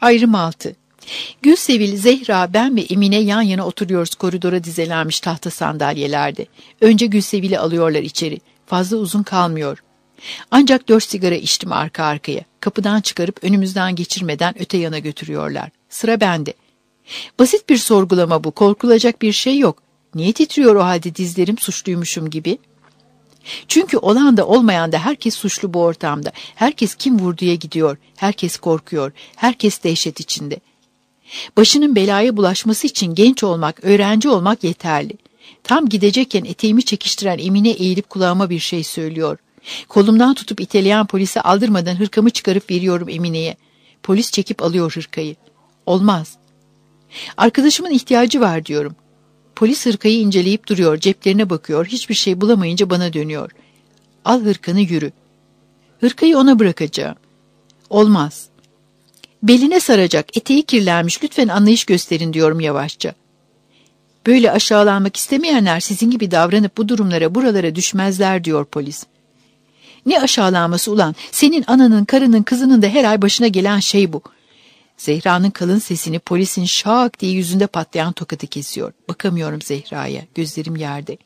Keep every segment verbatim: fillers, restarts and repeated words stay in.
Ayrım altı. Gülsevil, Zehra, ben ve Emine yan yana oturuyoruz koridora dizelenmiş tahta sandalyelerde. Önce Gülsevil'i alıyorlar içeri. Fazla uzun kalmıyor. Ancak dört sigara içtim arka arkaya. Kapıdan çıkarıp önümüzden geçirmeden öte yana götürüyorlar. Sıra bende. Basit bir sorgulama bu. Korkulacak bir şey yok. Niye titriyor o halde dizlerim suçluymuşum gibi? Çünkü olan da olmayan da herkes suçlu bu ortamda. Herkes kim vurduya gidiyor. Herkes korkuyor. Herkes dehşet içinde. Başının belaya bulaşması için genç olmak, öğrenci olmak yeterli. Tam gidecekken eteğimi çekiştiren Emine eğilip kulağıma bir şey söylüyor. Kolumdan tutup iteleyen polise aldırmadan hırkamı çıkarıp veriyorum Emine'ye. Polis çekip alıyor hırkayı. Olmaz. Arkadaşımın ihtiyacı var diyorum. Polis hırkayı inceleyip duruyor, ceplerine bakıyor, hiçbir şey bulamayınca bana dönüyor. Al hırkanı yürü. Hırkayı ona bırakacağım. Olmaz. Beline saracak, eteği kirlenmiş, lütfen anlayış gösterin diyorum yavaşça. Böyle aşağılanmak istemeyenler sizin gibi davranıp bu durumlara, buralara düşmezler diyor polis. Ne aşağılanması ulan, senin ananın, karının, kızının da her ay başına gelen şey bu. Zehra'nın kalın sesini polisin şak diye yüzünde patlayan tokadı kesiyor. Bakamıyorum Zehra'ya, gözlerim yerde.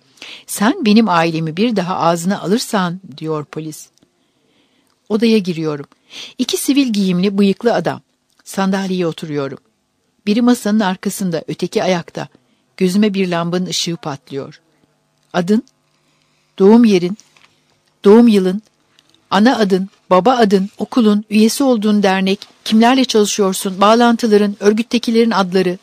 Sen benim ailemi bir daha ağzına alırsan diyor polis. Odaya giriyorum. İki sivil giyimli bıyıklı adam. Sandalyeye oturuyorum. Biri masanın arkasında, öteki ayakta. Gözüme bir lambanın ışığı patlıyor. Adın, doğum yerin, doğum yılın, ana adın, baba adın, okulun, üyesi olduğun dernek, kimlerle çalışıyorsun, bağlantıların, örgüttekilerin adları.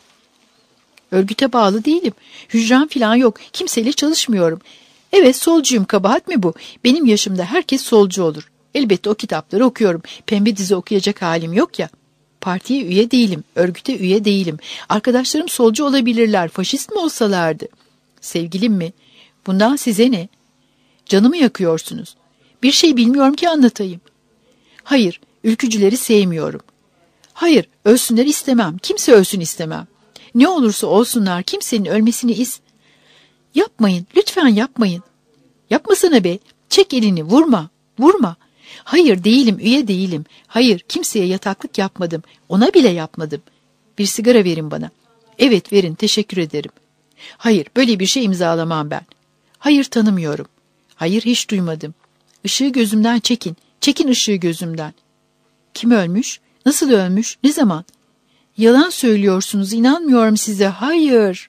Örgüte bağlı değilim. Hücrem falan yok. Kimseyle çalışmıyorum. Evet, solcuyum, kabahat mi bu? Benim yaşımda herkes solcu olur. Elbette o kitapları okuyorum. Pembe dizi okuyacak halim yok ya. Partiye üye değilim, örgüte üye değilim. Arkadaşlarım solcu olabilirler, faşist mi olsalardı? Sevgilim mi? Bundan size ne? Canımı yakıyorsunuz. Bir şey bilmiyorum ki anlatayım. Hayır, ülkücüleri sevmiyorum. Hayır, ölsünler istemem. Kimse ölsün istemem. Ne olursa olsunlar, kimsenin ölmesini is... Yapmayın, lütfen yapmayın. Yapmasana be, çek elini, vurma, vurma. Hayır, değilim, üye değilim. Hayır, kimseye yataklık yapmadım. Ona bile yapmadım. Bir sigara verin bana. Evet, verin, teşekkür ederim. Hayır, böyle bir şey imzalamam ben. Hayır, tanımıyorum. Hayır, hiç duymadım. Işığı gözümden çekin. Çekin ışığı gözümden. Kim ölmüş? Nasıl ölmüş? Ne zaman? Yalan söylüyorsunuz. İnanmıyorum size. Hayır.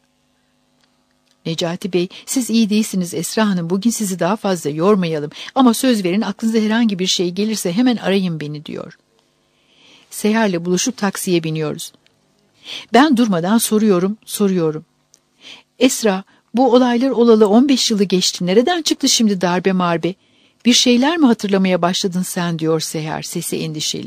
Necati Bey, siz iyi değilsiniz Esra Hanım. Bugün sizi daha fazla yormayalım. Ama söz verin, aklınıza herhangi bir şey gelirse hemen arayın beni diyor. Seher'le buluşup taksiye biniyoruz. Ben durmadan soruyorum, soruyorum. Esra, bu olaylar olalı on beş yılı geçti. Nereden çıktı şimdi darbe marbe? Bir şeyler mi hatırlamaya başladın sen diyor Seher, sesi endişeli.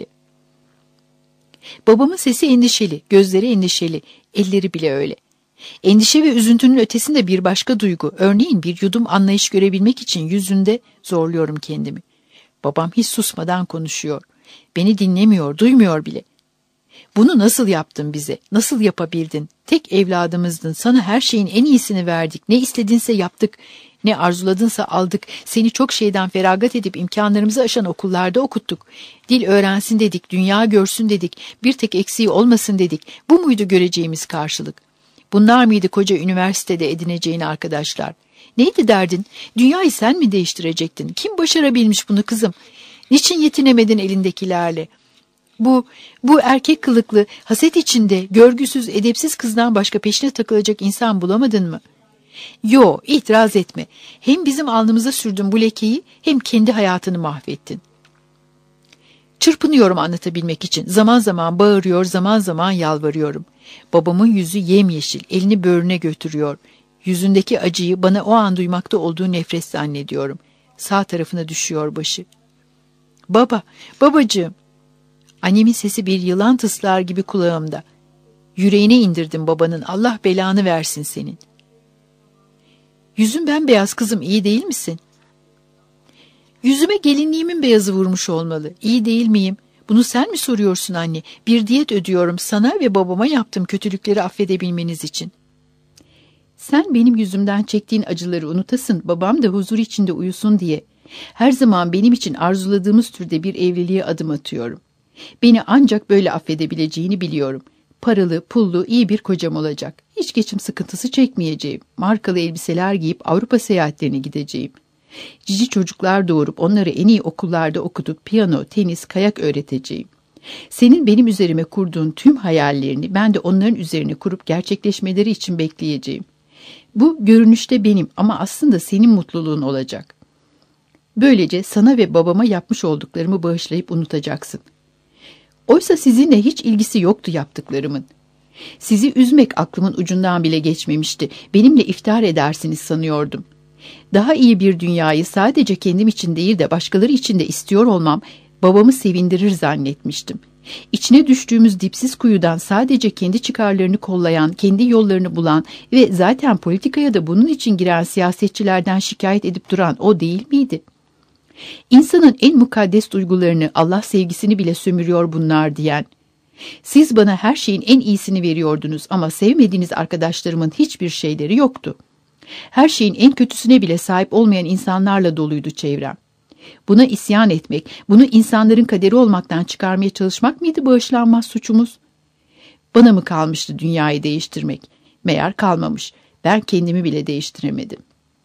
Babamın sesi endişeli, gözleri endişeli, elleri bile öyle. Endişe ve üzüntünün ötesinde bir başka duygu, örneğin bir yudum anlayış görebilmek için yüzünde zorluyorum kendimi. Babam hiç susmadan konuşuyor. Beni dinlemiyor, duymuyor bile. Bunu nasıl yaptın bize? Nasıl yapabildin? Tek evladımızdın, sana her şeyin en iyisini verdik. Ne istedinse yaptık, ne arzuladınsa aldık. Seni çok şeyden feragat edip imkanlarımızı aşan okullarda okuttuk. Dil öğrensin dedik, dünya görsün dedik, bir tek eksiği olmasın dedik. Bu muydu göreceğimiz karşılık? Bunlar mıydı koca üniversitede edineceğin arkadaşlar? Neydi derdin? Dünyayı sen mi değiştirecektin? Kim başarabilmiş bunu kızım? Niçin yetinemedin elindekilerle? Bu, bu erkek kılıklı, haset içinde, görgüsüz, edepsiz kızdan başka peşine takılacak insan bulamadın mı? Yo, itiraz etme. Hem bizim alnımıza sürdün bu lekeyi, hem kendi hayatını mahvettin. Çırpınıyorum anlatabilmek için. Zaman zaman bağırıyor, zaman zaman yalvarıyorum. Babamın yüzü yemyeşil, elini böğrüne götürüyor. Yüzündeki acıyı bana o an duymakta olduğu nefret zannediyorum. Sağ tarafına düşüyor başı. Baba, babacığım. Annemin sesi bir yılan tıslar gibi kulağımda. Yüreğine indirdim babanın, Allah belanı versin senin. Yüzün bembeyaz kızım, iyi değil misin? Yüzüme gelinliğimin beyazı vurmuş olmalı. İyi değil miyim? Bunu sen mi soruyorsun anne? Bir diyet ödüyorum sana ve babama yaptığım kötülükleri affedebilmeniz için. Sen benim yüzümden çektiğin acıları unutasın, babam da huzur içinde uyusun diye. Her zaman benim için arzuladığımız türde bir evliliğe adım atıyorum. Beni ancak böyle affedebileceğini biliyorum. Paralı, pullu, iyi bir kocam olacak. Hiç geçim sıkıntısı çekmeyeceğim. Markalı elbiseler giyip Avrupa seyahatlerine gideceğim. Cici çocuklar doğurup onları en iyi okullarda okutup piyano, tenis, kayak öğreteceğim. Senin benim üzerime kurduğun tüm hayallerini ben de onların üzerine kurup gerçekleşmeleri için bekleyeceğim. Bu görünüşte benim ama aslında senin mutluluğun olacak. Böylece sana ve babama yapmış olduklarımı bağışlayıp unutacaksın. Oysa sizinle hiç ilgisi yoktu yaptıklarımın. Sizi üzmek aklımın ucundan bile geçmemişti. Benimle iftihar edersiniz sanıyordum. Daha iyi bir dünyayı sadece kendim için değil de başkaları için de istiyor olmam babamı sevindirir zannetmiştim. İçine düştüğümüz dipsiz kuyudan sadece kendi çıkarlarını kollayan, kendi yollarını bulan ve zaten politikaya da bunun için giren siyasetçilerden şikayet edip duran o değil miydi? İnsanın en mukaddes duygularını, Allah sevgisini bile sömürüyor bunlar diyen. Siz bana her şeyin en iyisini veriyordunuz ama sevmediğiniz arkadaşlarımın hiçbir şeyleri yoktu. Her şeyin en kötüsüne bile sahip olmayan insanlarla doluydu çevrem. Buna isyan etmek, bunu insanların kaderi olmaktan çıkarmaya çalışmak mıydı bağışlanmaz suçumuz? Bana mı kalmıştı dünyayı değiştirmek? Meğer kalmamış. Ben kendimi bile değiştiremedim.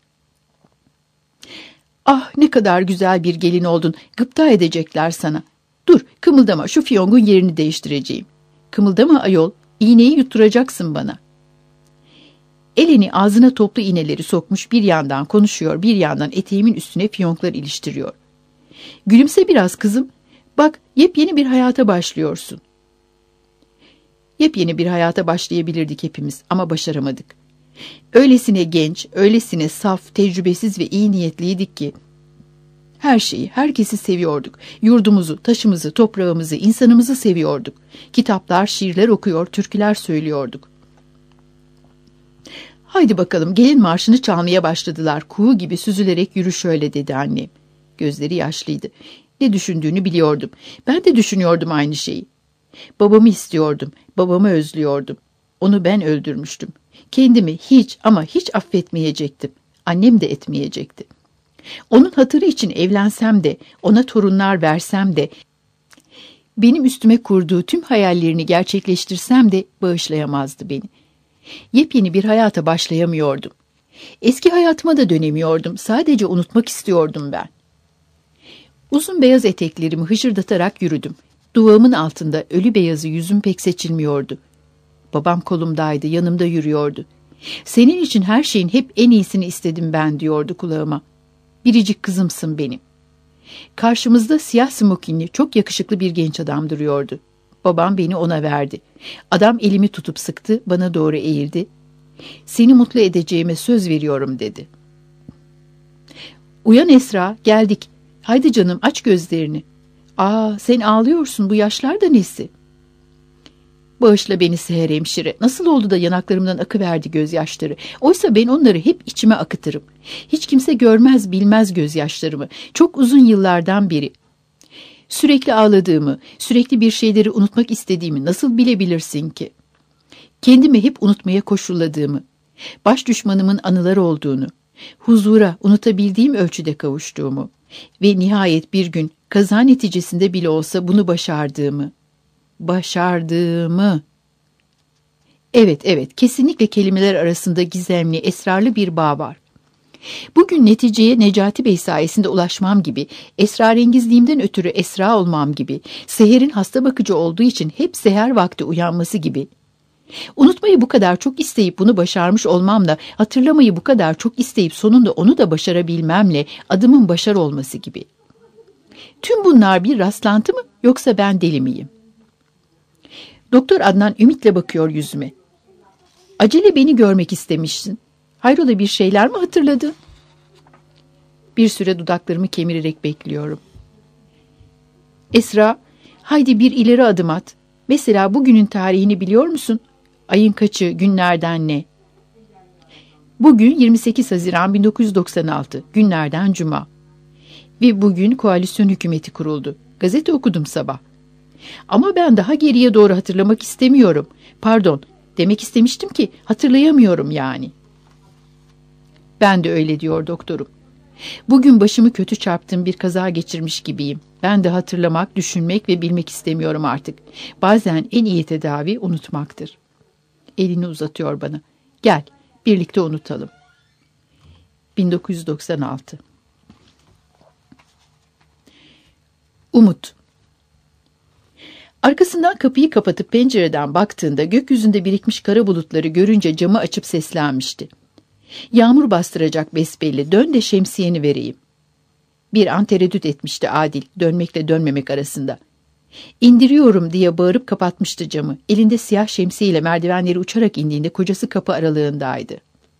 Ah ne kadar güzel bir gelin oldun. Gıpta edecekler sana. Dur kımıldama, şu fiyongun yerini değiştireceğim. Kımıldama ayol, iğneyi yutturacaksın bana. Elini ağzına toplu iğneleri sokmuş bir yandan konuşuyor, bir yandan eteğimin üstüne fiyonklar iliştiriyor. Gülümse biraz kızım. Bak yepyeni bir hayata başlıyorsun. Yepyeni bir hayata başlayabilirdik hepimiz ama başaramadık. Öylesine genç, öylesine saf, tecrübesiz ve iyi niyetliydik ki her şeyi, herkesi seviyorduk. Yurdumuzu, taşımızı, toprağımızı, insanımızı seviyorduk. Kitaplar, şiirler okuyor, türküler söylüyorduk. Haydi bakalım gelin marşını çalmaya başladılar. Kuğu gibi süzülerek yürü şöyle dedi annem. Gözleri yaşlıydı. Ne düşündüğünü biliyordum. Ben de düşünüyordum aynı şeyi. Babamı istiyordum. Babamı özlüyordum. Onu ben öldürmüştüm. Kendimi hiç ama hiç affetmeyecektim. Annem de etmeyecekti. Onun hatırı için evlensem de, ona torunlar versem de, benim üstüme kurduğu tüm hayallerini gerçekleştirsem de bağışlayamazdı beni. Yepyeni bir hayata başlayamıyordum. Eski hayatıma da dönemiyordum. Sadece unutmak istiyordum ben. Uzun beyaz eteklerimi hışırdatarak yürüdüm. Duvağımın altında ölü beyazı yüzüm pek seçilmiyordu. Babam kolumdaydı, yanımda yürüyordu. Senin için her şeyin hep en iyisini istedim ben diyordu kulağıma. Biricik kızımsın benim. Karşımızda siyah smokinli, çok yakışıklı bir genç adam duruyordu. Babam beni ona verdi. Adam elimi tutup sıktı, bana doğru eğildi. Seni mutlu edeceğime söz veriyorum dedi. Uyan Esra, geldik. Haydi canım aç gözlerini. Aa sen ağlıyorsun, bu yaşlar da nesi? Bağışla beni Seher hemşire. Nasıl oldu da yanaklarımdan akıverdi gözyaşları. Oysa ben onları hep içime akıtırım. Hiç kimse görmez bilmez gözyaşlarımı. Çok uzun yıllardan beri. Sürekli ağladığımı, sürekli bir şeyleri unutmak istediğimi nasıl bilebilirsin ki? Kendimi hep unutmaya koşulladığımı, baş düşmanımın anıları olduğunu, huzura unutabildiğim ölçüde kavuştuğumu ve nihayet bir gün kaza neticesinde bile olsa bunu başardığımı, başardığımı. Evet, evet, kesinlikle kelimeler arasında gizemli, esrarlı bir bağ var. Bugün neticeye Necati Bey sayesinde ulaşmam gibi, esrarengizliğimden ötürü Esra olmam gibi, Seher'in hasta bakıcı olduğu için hep seher vakti uyanması gibi. Unutmayı bu kadar çok isteyip bunu başarmış olmamla, hatırlamayı bu kadar çok isteyip sonunda onu da başarabilmemle adımın başarı olması gibi. Tüm bunlar bir rastlantı mı yoksa ben deli miyim? Doktor Adnan ümitle bakıyor yüzüme. Acele beni görmek istemişsin. Hayrola bir şeyler mi hatırladın? Bir süre dudaklarımı kemirerek bekliyorum. Esra, haydi bir ileri adım at. Mesela bugünün tarihini biliyor musun? Ayın kaçı, günlerden ne? Bugün yirmi sekiz Haziran bin dokuz yüz doksan altı, günlerden Cuma. Ve bugün koalisyon hükümeti kuruldu. Gazete okudum sabah. Ama ben daha geriye doğru hatırlamak istemiyorum. Pardon, demek istemiştim ki hatırlayamıyorum yani. Ben de öyle diyor doktorum. Bugün başımı kötü çarptığım bir kaza geçirmiş gibiyim. Ben de hatırlamak, düşünmek ve bilmek istemiyorum artık. Bazen en iyi tedavi unutmaktır. Elini uzatıyor bana. Gel, birlikte unutalım. bin dokuz yüz doksan altı. Umut. Arkasından kapıyı kapatıp pencereden baktığında gökyüzünde birikmiş kara bulutları görünce camı açıp seslenmişti. Yağmur bastıracak besbelli, dön de şemsiyeni vereyim. Bir an tereddüt etmişti Adil, dönmekle dönmemek arasında. İndiriyorum diye bağırıp kapatmıştı camı. Elinde siyah şemsiyeyle merdivenleri uçarak indiğinde kocası kapı aralığındaydı.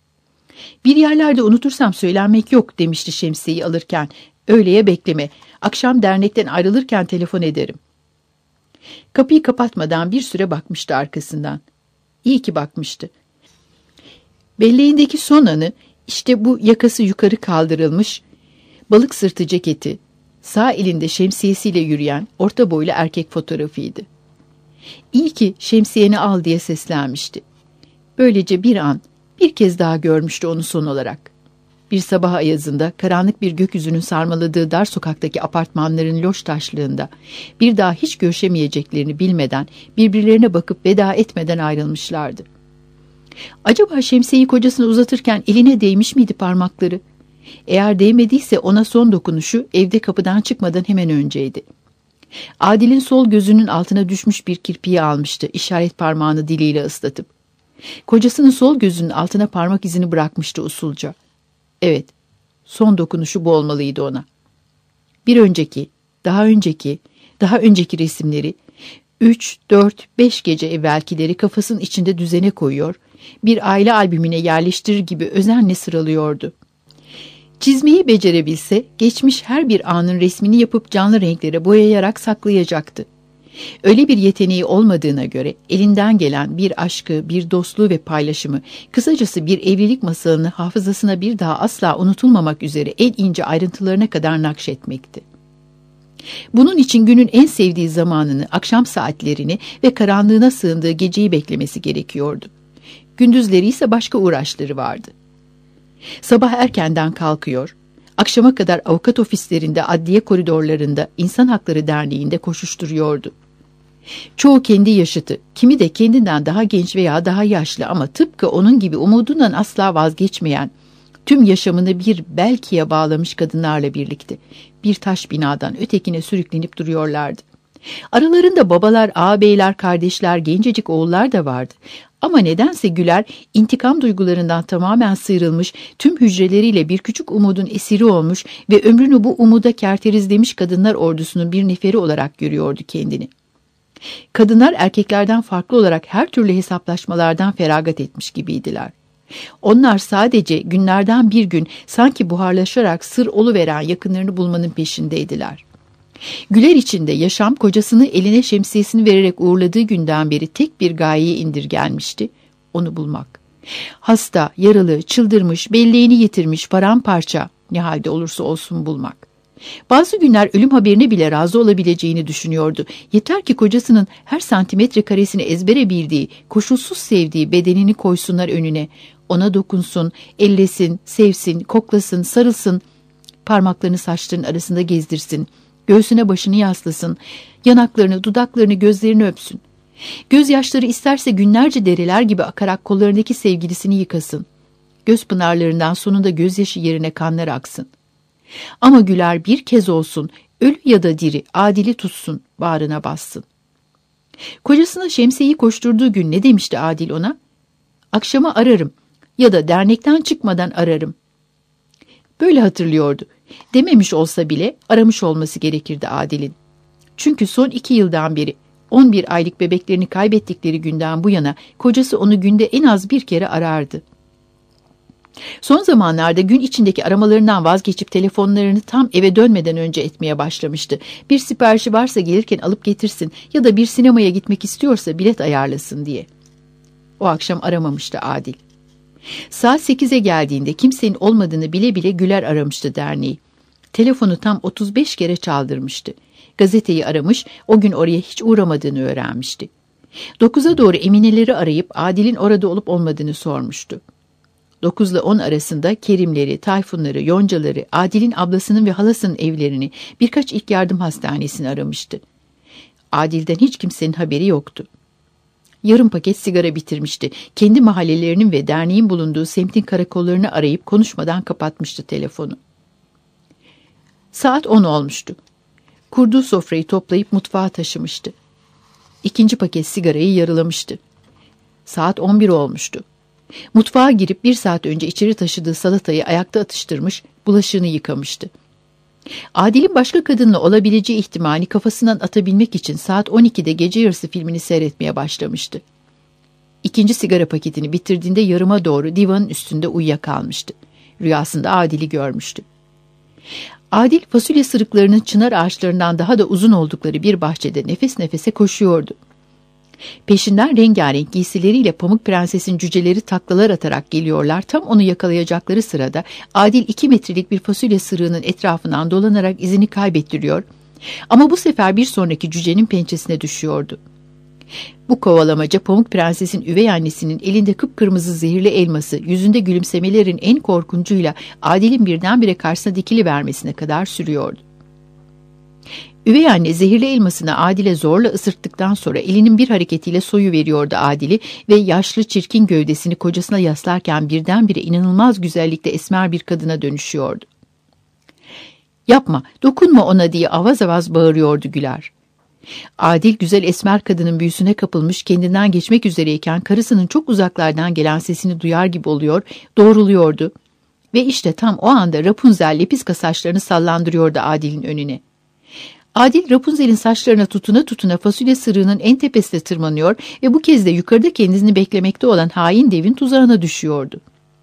Bir yerlerde unutursam söylenmek yok demişti şemsiyeyi alırken. Öğleye bekleme, akşam dernekten ayrılırken telefon ederim. Kapıyı kapatmadan bir süre bakmıştı arkasından. İyi ki bakmıştı. Belleğindeki son anı işte bu yakası yukarı kaldırılmış, balık sırtı ceketi, sağ elinde şemsiyesiyle yürüyen orta boylu erkek fotoğrafıydı. İyi ki şemsiyeni al diye seslenmişti. Böylece bir an, bir kez daha görmüştü onu son olarak. Bir sabah ayazında karanlık bir gökyüzünün sarmaladığı dar sokaktaki apartmanların loş taşlığında bir daha hiç görüşemeyeceklerini bilmeden birbirlerine bakıp veda etmeden ayrılmışlardı. Acaba şemsiyeyi kocasına uzatırken eline değmiş miydi parmakları? Eğer değmediyse ona son dokunuşu evde kapıdan çıkmadan hemen önceydi. Adil'in sol gözünün altına düşmüş bir kirpiği almıştı, işaret parmağını diliyle ıslatıp. Kocasının sol gözünün altına parmak izini bırakmıştı usulca. Evet, son dokunuşu bu olmalıydı ona. Bir önceki, daha önceki, daha önceki resimleri, üç, dört, beş gece evvelkileri kafasının içinde düzene koyuyor, bir aile albümüne yerleştirir gibi özenle sıralıyordu. Çizmeyi becerebilse, geçmiş her bir anın resmini yapıp canlı renklere boyayarak saklayacaktı. Öyle bir yeteneği olmadığına göre elinden gelen bir aşkı, bir dostluğu ve paylaşımı, kısacası bir evlilik masalını hafızasına bir daha asla unutulmamak üzere en ince ayrıntılarına kadar nakşetmekti. Bunun için günün en sevdiği zamanını, akşam saatlerini ve karanlığına sığındığı geceyi beklemesi gerekiyordu. Gündüzleri ise başka uğraşları vardı. Sabah erkenden kalkıyor, akşama kadar avukat ofislerinde, adliye koridorlarında, İnsan Hakları Derneği'nde koşuşturuyordu. Çoğu kendi yaşıtı, kimi de kendinden daha genç veya daha yaşlı ama tıpkı onun gibi umudundan asla vazgeçmeyen, tüm yaşamını bir belkiye bağlamış kadınlarla birlikte bir taş binadan ötekine sürüklenip duruyorlardı. Aralarında babalar, ağabeyler, kardeşler, gencecik oğullar da vardı. Ama nedense Güler, intikam duygularından tamamen sıyrılmış, tüm hücreleriyle bir küçük umudun esiri olmuş ve ömrünü bu umuda kerterizlemiş kadınlar ordusunun bir neferi olarak görüyordu kendini. Kadınlar erkeklerden farklı olarak her türlü hesaplaşmalardan feragat etmiş gibiydiler. Onlar sadece günlerden bir gün sanki buharlaşarak sır oluveren yakınlarını bulmanın peşindeydiler. Güler içinde yaşam kocasını eline şemsiyesini vererek uğurladığı günden beri tek bir gayeye indirgenmişti, onu bulmak. Hasta, yaralı, çıldırmış, belleğini yitirmiş, paramparça, ne halde olursa olsun bulmak. Bazı günler ölüm haberine bile razı olabileceğini düşünüyordu. Yeter ki kocasının her santimetre karesini ezbere bildiği, koşulsuz sevdiği bedenini koysunlar önüne. Ona dokunsun, ellesin, sevsin, koklasın, sarılsın, parmaklarını saçlarının arasında gezdirsin. Göğsüne başını yaslasın, yanaklarını, dudaklarını, gözlerini öpsün. Gözyaşları isterse günlerce dereler gibi akarak kollarındaki sevgilisini yıkasın. Göz pınarlarından sonunda gözyaşı yerine kanlar aksın. Ama Güler bir kez olsun, ölü ya da diri, Adil'i tutsun, bağrına bassın. Kocasına şemsiyeyi koşturduğu gün ne demişti Adil ona? Akşama ararım ya da dernekten çıkmadan ararım. Böyle hatırlıyordu. Dememiş olsa bile aramış olması gerekirdi Adil'in. Çünkü son iki yıldan beri on bir aylık bebeklerini kaybettikleri günden bu yana kocası onu günde en az bir kere arardı. Son zamanlarda gün içindeki aramalarından vazgeçip telefonlarını tam eve dönmeden önce etmeye başlamıştı. Bir siparişi varsa gelirken alıp getirsin ya da bir sinemaya gitmek istiyorsa bilet ayarlasın diye. O akşam aramamıştı Adil. Saat sekize geldiğinde kimsenin olmadığını bile bile Güler aramıştı derneği. Telefonu tam otuz beş kere çaldırmıştı. Gazeteyi aramış, o gün oraya hiç uğramadığını öğrenmişti. Dokuza doğru Emineleri arayıp Adil'in orada olup olmadığını sormuştu. dokuz ile on arasında Kerimleri, Tayfunları, Yoncaları, Adil'in ablasının ve halasının evlerini, birkaç ilk yardım hastanesini aramıştı. Adil'den hiç kimsenin haberi yoktu. Yarım paket sigara bitirmişti. Kendi mahallelerinin ve derneğin bulunduğu semtin karakollarını arayıp konuşmadan kapatmıştı telefonu. Saat on olmuştu. Kurduğu sofrayı toplayıp mutfağa taşımıştı. İkinci paket sigarayı yarılamıştı. Saat on bir olmuştu. Mutfağa girip bir saat önce içeri taşıdığı salatayı ayakta atıştırmış, bulaşığını yıkamıştı. Adil'in başka kadınla olabileceği ihtimali kafasından atabilmek için saat on ikide Gece Yarısı filmini seyretmeye başlamıştı. İkinci sigara paketini bitirdiğinde yarıma doğru divanın üstünde uyuyakalmıştı. Rüyasında Adil'i görmüştü. Adil fasulye sırıklarının çınar ağaçlarından daha da uzun oldukları bir bahçede nefes nefese koşuyordu. Peşinden rengarenk giysileriyle Pamuk Prenses'in cüceleri taklalar atarak geliyorlar. Tam onu yakalayacakları sırada Adil iki metrelik bir fasulye sırığının etrafından dolanarak izini kaybettiriyor. Ama bu sefer bir sonraki cücenin pençesine düşüyordu. Bu kovalamaca Pamuk Prenses'in üvey annesinin elinde kıpkırmızı zehirli elması, yüzünde gülümsemelerin en korkuncuyla Adil'in birdenbire karşısına dikilivermesine kadar sürüyordu. Üvey anne zehirli elmasını Adil'e zorla ısırttıktan sonra elinin bir hareketiyle soyuveriyordu Adil'i ve yaşlı çirkin gövdesini kocasına yaslarken birdenbire inanılmaz güzellikte esmer bir kadına dönüşüyordu. "Yapma, dokunma ona!" diye avaz avaz bağırıyordu Güler. Adil güzel esmer kadının büyüsüne kapılmış, kendinden geçmek üzereyken karısının çok uzaklardan gelen sesini duyar gibi oluyor, doğruluyordu. Ve işte tam o anda Rapunzel lepiska saçlarını sallandırıyordu Adil'in önüne. Adil Rapunzel'in saçlarına tutuna tutuna fasulye sırığının en tepesine tırmanıyor ve bu kez de yukarıda kendisini beklemekte olan hain devin tuzağına düşüyordu.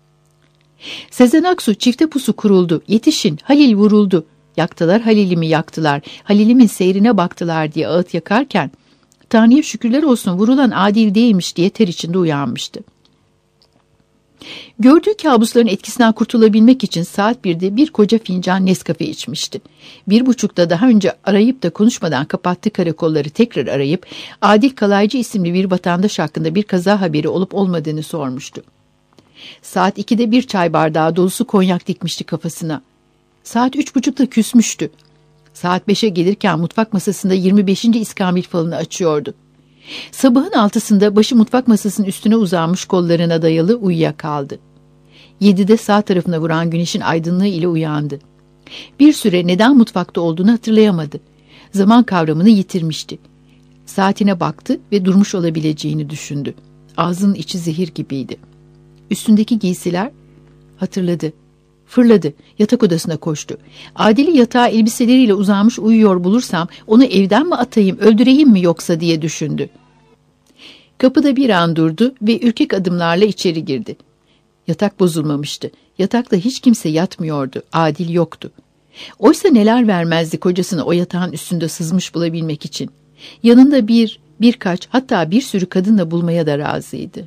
Sezen Aksu çifte pusu kuruldu, yetişin, Halil vuruldu. Yaktılar Halil'imi yaktılar, Halil'imin seyrine baktılar diye ağıt yakarken, Tanrı'ya şükürler olsun vurulan Adil değilmiş diye ter içinde uyanmıştı. Gördüğü kabusların etkisinden kurtulabilmek için saat birde bir koca fincan Nescafe içmişti. Bir buçukta daha önce arayıp da konuşmadan kapattığı karakolları tekrar arayıp Adil Kalaycı isimli bir vatandaş hakkında bir kaza haberi olup olmadığını sormuştu. Saat ikide bir çay bardağı dolusu konyak dikmişti kafasına. Saat üç buçukta küsmüştü. Saat beşe gelirken mutfak masasında yirmi beşinci iskambil falını açıyordu. Sabahın altısında başı mutfak masasının üstüne uzanmış, kollarına dayalı uyuyakaldı. Yedide sağ tarafına vuran güneşin aydınlığı ile uyandı. Bir süre neden mutfakta olduğunu hatırlayamadı. Zaman kavramını yitirmişti. Saatine baktı ve durmuş olabileceğini düşündü. Ağzının içi zehir gibiydi. Üstündeki giysiler, hatırladı. Fırladı, yatak odasına koştu. Adil'i yatağa elbiseleriyle uzanmış uyuyor bulursam onu evden mi atayım, öldüreyim mi yoksa diye düşündü. Kapıda bir an durdu ve ürkek adımlarla içeri girdi. Yatak bozulmamıştı. Yatakta hiç kimse yatmıyordu. Adil yoktu. Oysa neler vermezdi kocasını o yatağın üstünde sızmış bulabilmek için. Yanında bir, birkaç, hatta bir sürü kadınla bulmaya da razıydı.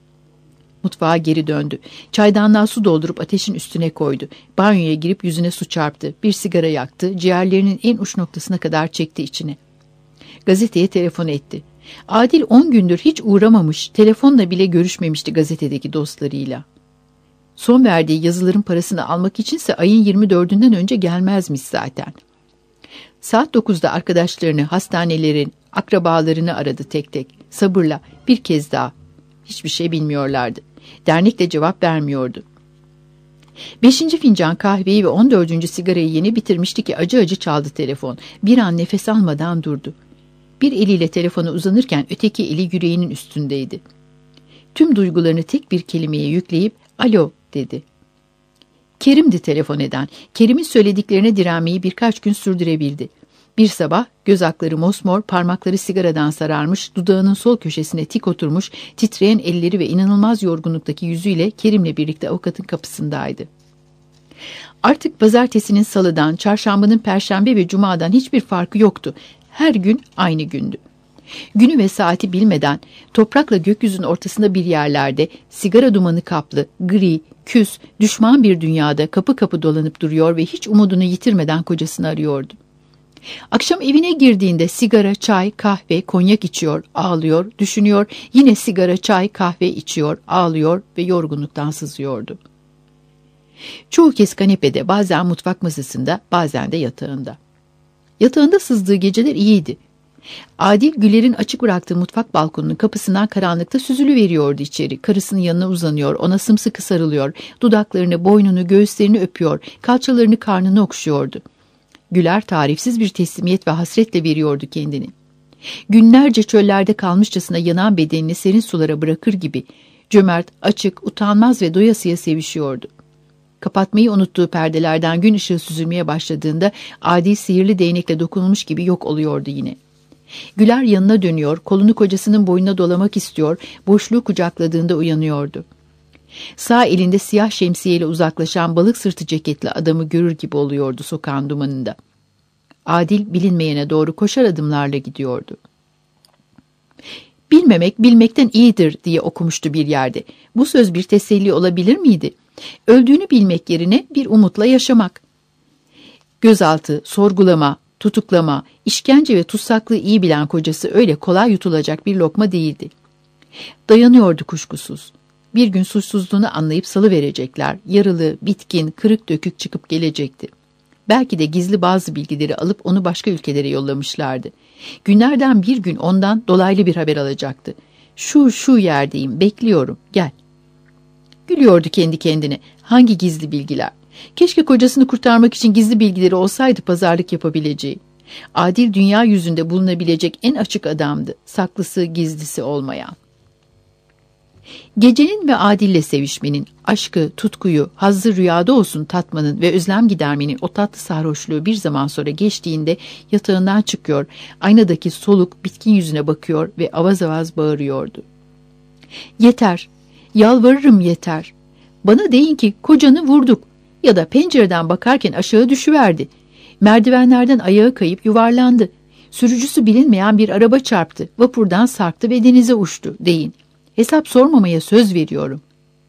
Mutfağa geri döndü. Çaydanlığa su doldurup ateşin üstüne koydu. Banyoya girip yüzüne su çarptı. Bir sigara yaktı. Ciğerlerinin en uç noktasına kadar çekti içine. Gazeteye telefon etti. Adil on gündür hiç uğramamış, telefonla bile görüşmemişti gazetedeki dostlarıyla. Son verdiği yazıların parasını almak içinse ayın yirmi dördünden önce gelmezmiş zaten. Saat dokuzda arkadaşlarını, hastanelerin, akrabalarını aradı tek tek. Sabırla, bir kez daha. Hiçbir şey bilmiyorlardı. Dernek de cevap vermiyordu. Beşinci fincan kahveyi ve on dördüncü sigarayı yeni bitirmişti ki acı acı çaldı telefon. Bir an nefes almadan durdu. Bir eliyle telefona uzanırken öteki eli yüreğinin üstündeydi. Tüm duygularını tek bir kelimeye yükleyip "Alo" dedi. Kerim'di telefon eden. Kerim'in söylediklerine direnmeyi birkaç gün sürdürebildi. Bir sabah göz akları mosmor, parmakları sigaradan sararmış, dudağının sol köşesine tik oturmuş, titreyen elleri ve inanılmaz yorgunluktaki yüzüyle Kerim'le birlikte avukatın kapısındaydı. Artık pazartesinin salıdan, çarşambanın perşembe ve cumadan hiçbir farkı yoktu. Her gün aynı gündü. Günü ve saati bilmeden toprakla gökyüzünün ortasında bir yerlerde sigara dumanı kaplı, gri, küs, düşman bir dünyada kapı kapı dolanıp duruyor ve hiç umudunu yitirmeden kocasını arıyordu. Akşam evine girdiğinde sigara, çay, kahve, konyak içiyor, ağlıyor, düşünüyor, yine sigara, çay, kahve içiyor, ağlıyor ve yorgunluktan sızıyordu. Çoğu kez kanepede, bazen mutfak masasında, bazen de yatağında. Yatağında sızdığı geceler iyiydi. Adil, Güler'in açık bıraktığı mutfak balkonunun kapısından karanlıkta süzülüveriyordu içeri. Karısının yanına uzanıyor, ona sımsıkı sarılıyor, dudaklarını, boynunu, göğüslerini öpüyor, kalçalarını, karnını okşuyordu. Güler tarifsiz bir teslimiyet ve hasretle veriyordu kendini. Günlerce çöllerde kalmışçasına yanan bedenini serin sulara bırakır gibi cömert, açık, utanmaz ve doyasıya sevişiyordu. Kapatmayı unuttuğu perdelerden gün ışığı süzülmeye başladığında Adil sihirli değnekle dokunulmuş gibi yok oluyordu yine. Güler yanına dönüyor, kolunu kocasının boynuna dolamak istiyor, boşluğu kucakladığında uyanıyordu. Sağ elinde siyah şemsiyeyle uzaklaşan balık sırtı ceketli adamı görür gibi oluyordu sokağın dumanında. Adil bilinmeyene doğru koşar adımlarla gidiyordu. Bilmemek bilmekten iyidir diye okumuştu bir yerde. Bu söz bir teselli olabilir miydi? Öldüğünü bilmek yerine bir umutla yaşamak. Gözaltı, sorgulama, tutuklama, işkence ve tutsaklığı iyi bilen kocası öyle kolay yutulacak bir lokma değildi. Dayanıyordu kuşkusuz. Bir gün suçsuzluğunu anlayıp salıverecekler. Yaralı, bitkin, kırık dökük çıkıp gelecekti. Belki de gizli bazı bilgileri alıp onu başka ülkelere yollamışlardı. Günlerden bir gün ondan dolaylı bir haber alacaktı. Şu şu yerdeyim, bekliyorum, gel. Gülüyordu kendi kendine. Hangi gizli bilgiler? Keşke kocasını kurtarmak için gizli bilgileri olsaydı pazarlık yapabileceği. Adil dünya yüzünde bulunabilecek en açık adamdı. Saklısı, gizlisi olmayan. Gecenin ve Adil'le sevişmenin, aşkı, tutkuyu, hazzı rüyada olsun tatmanın ve özlem gidermenin o tatlı sarhoşluğu bir zaman sonra geçtiğinde yatağından çıkıyor, aynadaki soluk, bitkin yüzüne bakıyor ve avaz avaz bağırıyordu. Yeter, yalvarırım yeter. Bana deyin ki kocanı vurduk ya da pencereden bakarken aşağı düşüverdi. Merdivenlerden ayağı kayıp yuvarlandı. Sürücüsü bilinmeyen bir araba çarptı, vapurdan sarktı ve denize uçtu deyin. Hesap sormamaya söz veriyorum.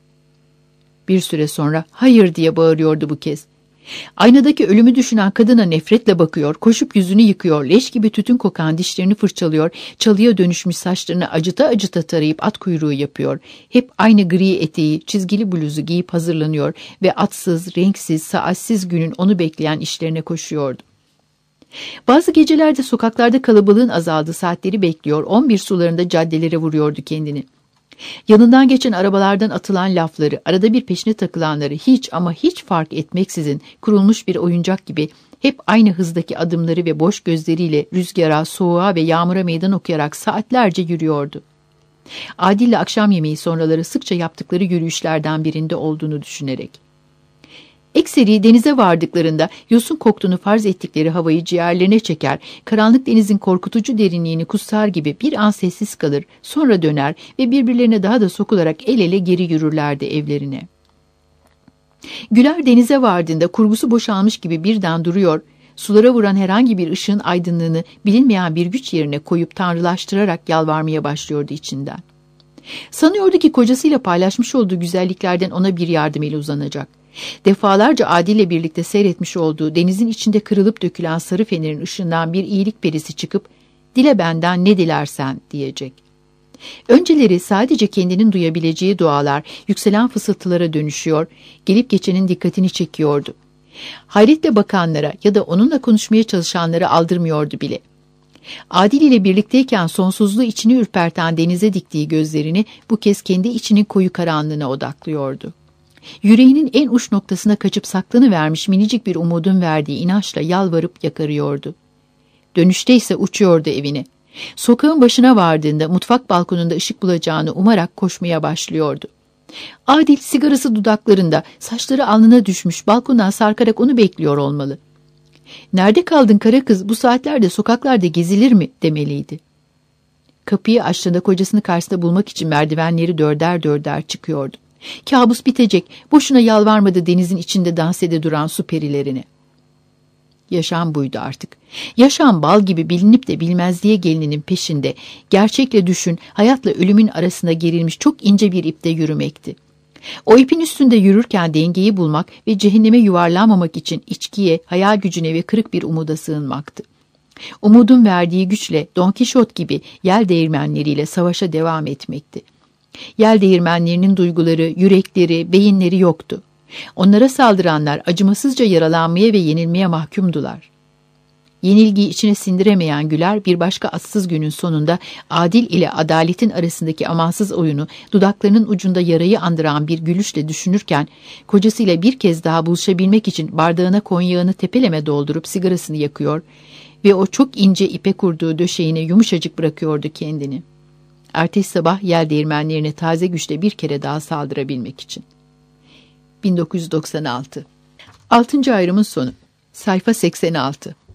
Bir süre sonra hayır diye bağırıyordu bu kez. Aynadaki ölümü düşünen kadına nefretle bakıyor, koşup yüzünü yıkıyor, leş gibi tütün kokan dişlerini fırçalıyor, çalıya dönüşmüş saçlarını acıta acıta tarayıp at kuyruğu yapıyor. Hep aynı gri eteği, çizgili bluzu giyip hazırlanıyor ve atsız, renksiz, saatsiz günün onu bekleyen işlerine koşuyordu. Bazı gecelerde sokaklarda kalabalığın azaldığı saatleri bekliyor, on bir sularında caddelere vuruyordu kendini. Yanından geçen arabalardan atılan lafları, arada bir peşine takılanları hiç ama hiç fark etmeksizin kurulmuş bir oyuncak gibi hep aynı hızdaki adımları ve boş gözleriyle rüzgara, soğuğa ve yağmura meydan okuyarak saatlerce yürüyordu. Adil'le akşam yemeği sonraları sıkça yaptıkları yürüyüşlerden birinde olduğunu düşünerek. Ekseri denize vardıklarında yosun koktuğunu farz ettikleri havayı ciğerlerine çeker, karanlık denizin korkutucu derinliğini kussar gibi bir an sessiz kalır, sonra döner ve birbirlerine daha da sokularak el ele geri yürürlerdi evlerine. Güler denize vardığında kurgusu boşalmış gibi birden duruyor, sulara vuran herhangi bir ışığın aydınlığını bilinmeyen bir güç yerine koyup tanrılaştırarak yalvarmaya başlıyordu içinden. Sanıyordu ki kocasıyla paylaşmış olduğu güzelliklerden ona bir yardım eli uzanacak. Defalarca Adil'le birlikte seyretmiş olduğu denizin içinde kırılıp dökülen sarı fenerin ışığından bir iyilik perisi çıkıp "Dile benden ne dilersen" diyecek. Önceleri sadece kendinin duyabileceği dualar yükselen fısıltılara dönüşüyor, gelip geçenin dikkatini çekiyordu. Hayretle bakanlara ya da onunla konuşmaya çalışanlara aldırmıyordu bile. Adil ile birlikteyken sonsuzluğu içini ürperten denize diktiği gözlerini bu kez kendi içinin koyu karanlığına odaklıyordu. Yüreğinin en uç noktasına kaçıp saklanıvermiş minicik bir umudun verdiği inançla yalvarıp yakarıyordu. Dönüşte ise uçuyordu evine. Sokağın başına vardığında mutfak balkonunda ışık bulacağını umarak koşmaya başlıyordu. Adil sigarası dudaklarında, saçları alnına düşmüş, balkondan sarkarak onu bekliyor olmalı. "Nerede kaldın kara kız, bu saatlerde sokaklarda gezilir mi?" demeliydi. Kapıyı açtığında kocasını karşısında bulmak için merdivenleri dörder dörder çıkıyordu. Kabus bitecek, boşuna yalvarmadı denizin içinde dans ede duran su perilerine. Yaşam buydu artık. Yaşam bal gibi bilinip de bilmezliğe gelininin peşinde, gerçekle düşün, hayatla ölümün arasında gerilmiş çok ince bir ipte yürümekti. O ipin üstünde yürürken dengeyi bulmak ve cehenneme yuvarlanmamak için içkiye, hayal gücüne ve kırık bir umuda sığınmaktı. Umudun verdiği güçle Don Kişot gibi yel değirmenleriyle savaşa devam etmekti. Yel değirmenlerinin duyguları, yürekleri, beyinleri yoktu. Onlara saldıranlar acımasızca yaralanmaya ve yenilmeye mahkumdular. Yenilgiyi içine sindiremeyen Güler bir başka atsız günün sonunda adil ile adaletin arasındaki amansız oyunu dudaklarının ucunda yarayı andıran bir gülüşle düşünürken kocasıyla bir kez daha buluşabilmek için bardağına konyağını tepeleme doldurup sigarasını yakıyor ve o çok ince ipe kurduğu döşeğine yumuşacık bırakıyordu kendini. Ertesi sabah yel değirmenlerine taze güçle bir kere daha saldırabilmek için. bin dokuz yüz doksan altı. altıncı ayrımın sonu. Sayfa seksen altı.